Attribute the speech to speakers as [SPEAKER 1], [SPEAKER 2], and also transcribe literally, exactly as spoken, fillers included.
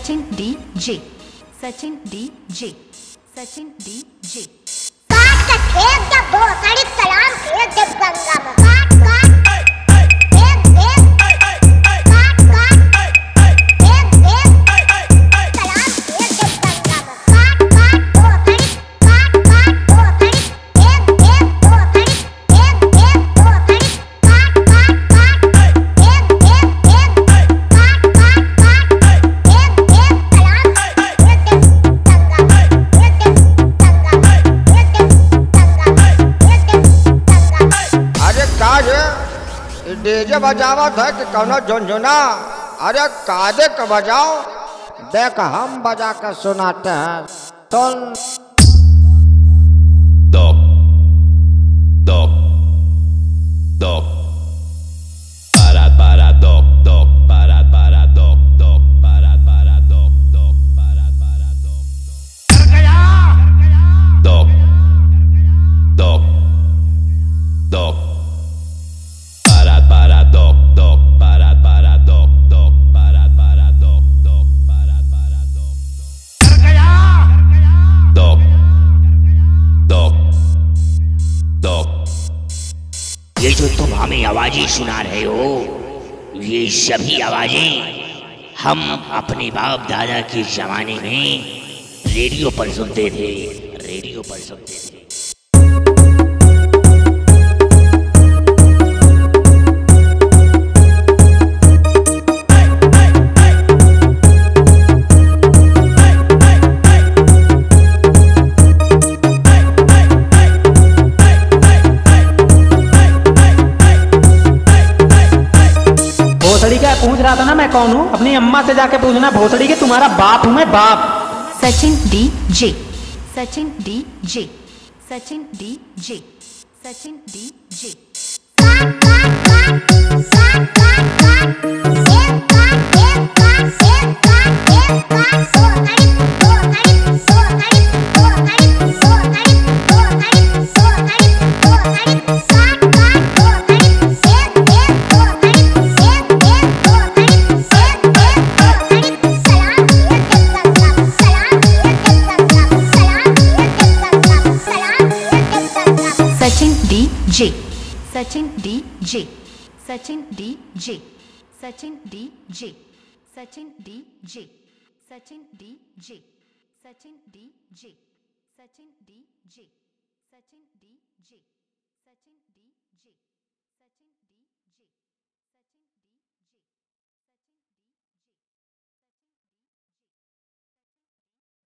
[SPEAKER 1] Sachin D J, Sachin D J, Sachin D J.
[SPEAKER 2] काट के फेंक दे भोसड़ी सलाम फेंक दे गंगा में। काट काट फेंक फेंक काट काट फेंक फेंक सलाम फेंक दे गंगा में। काट काट भोसड़ी काट काट भोसड़ी फेंक फेंक भोसड़ी फेंक फेंक भोसड़ी काट काट काट फेंक फेंक फेंक काट काट काट फेंक फेंक सलाम फेंक दे गंगा में। फेंक दे गंगा में। फेंक दे गंगा में। फेंक दे गंगा में।
[SPEAKER 3] अरे का है डीजे बजावत है कि कौनो झुनझुना? अरे कादे के बजाओ, देख हम बजा के सुनाते हैं। सुन
[SPEAKER 4] Dog, dog, dog. Para, para, dog, dog, para, para, dog, dog, para, para, dog, dog, para, para, dog, dog. Dog, dog, dog. Para, para, dog, dog, para, para, dog, dog, para, para, dog, dog, para, para, dog, dog. Dog, dog.
[SPEAKER 5] ये जो तुम हमें आवाजें सुना रहे हो, ये सभी आवाजें हम अपने बाप दादा के जमाने में रेडियो पर सुनते थे। रेडियो पर सुनते थे।
[SPEAKER 6] भोसड़ी क्या पूछ रहा था ना, मैं कौन हूँ? अपनी अम्मा से जाके पूछना भोसड़ी के, तुम्हारा बाप हूँ मैं, बाप।
[SPEAKER 1] Sachin D J, Sachin D J, Sachin D J, Sachin D J.
[SPEAKER 2] काट काट काट काट काट काट फेंक काट फेंक काट फेंक काट फेंक काट सोहरी सोहरी सोहरी सोहरी सोहरी सोहरी सोहरी सोहरी काट काट सोहरी फेंक फेंक सोहरी फेंक फेंक सोहरी फेंक फेंक सोहरी सलाम फेंक दे गंगा में। सलाम फेंक दे गंगा में। सलाम फेंक दे गंगा में। सलाम फेंक दे गंगा में।
[SPEAKER 1] Sachin D J, Sachin D J, Sachin D J, Sachin D J, Sachin D J, Sachin D J, Sachin D J, Sachin D J, Sachin D J, Sachin D J.